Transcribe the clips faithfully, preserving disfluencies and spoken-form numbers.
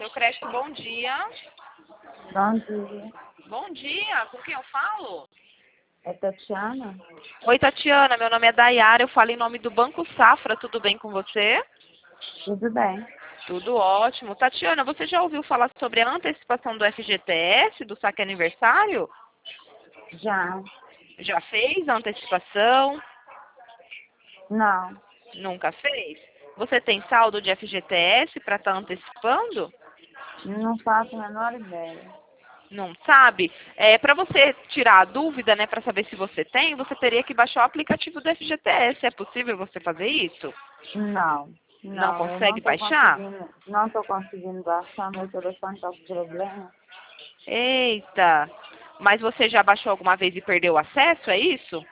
Seu crédito, bom dia. Bom dia. Bom dia, com quem eu falo? É Tatiana? Oi, Tatiana, meu nome é Dayara, eu falo em nome do Banco Safra, tudo bem com você? Tudo bem. Tudo ótimo. Tatiana, você já ouviu falar sobre a antecipação do F G T S, do saque aniversário? Já. Já fez a antecipação? Não. Nunca fez? Você tem saldo de F G T S para estar antecipando? Não faço a menor ideia. Não sabe? É, para você tirar a dúvida, né, para saber se você tem, você teria que baixar o aplicativo do F G T S. É possível você fazer isso? Não. Não Não, eu não consegue estou baixar? conseguindo, não estou conseguindo baixar, meu telefone está com problema. Eita! Mas você já baixou alguma vez e perdeu o acesso, é isso?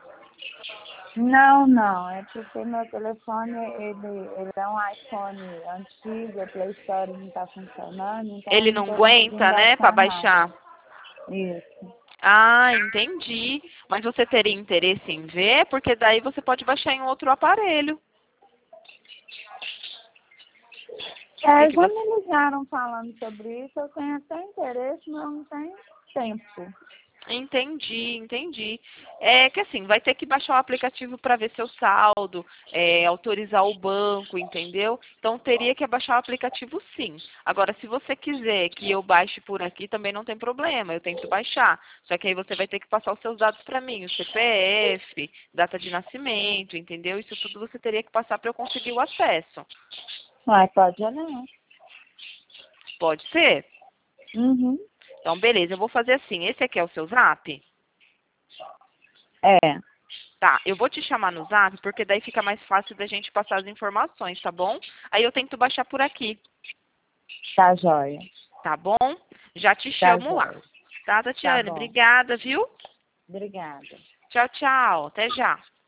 Não, não, é porque meu telefone, ele, ele é um iPhone antigo, a Play Store não está funcionando, então eu Ele não não estou conseguindo aguenta, né, para baixar não. baixar. Isso. Ah, entendi. Mas você teria interesse em ver? Porque daí você pode baixar em outro aparelho. O que É, que já você... me ligaram falando sobre isso, eu tenho até interesse, mas não tenho tempo. Entendi, entendi. É que assim, vai ter que baixar o aplicativo para ver seu saldo, é, autorizar o banco, entendeu? Então teria que baixar o aplicativo sim. Agora, se você quiser que eu baixe por aqui, também não tem problema, eu tento baixar. Só que aí você vai ter que passar os seus dados para mim, o C P F, data de nascimento, entendeu? Isso tudo você teria que passar para eu conseguir o acesso. Uai, pode olhar. Pode ser? Uhum. Então, beleza, eu vou fazer assim. Esse aqui é o seu zap? É, Tá, eu vou te chamar no zap, porque daí fica mais fácil da gente passar as informações, tá bom? Aí eu tento baixar por aqui, tá jóia. tá bom? Já te Tá chamo lá. jóia. Tá, Tá Tatiane? bom. Obrigada, viu? Obrigada. Tchau, tchau. Até já.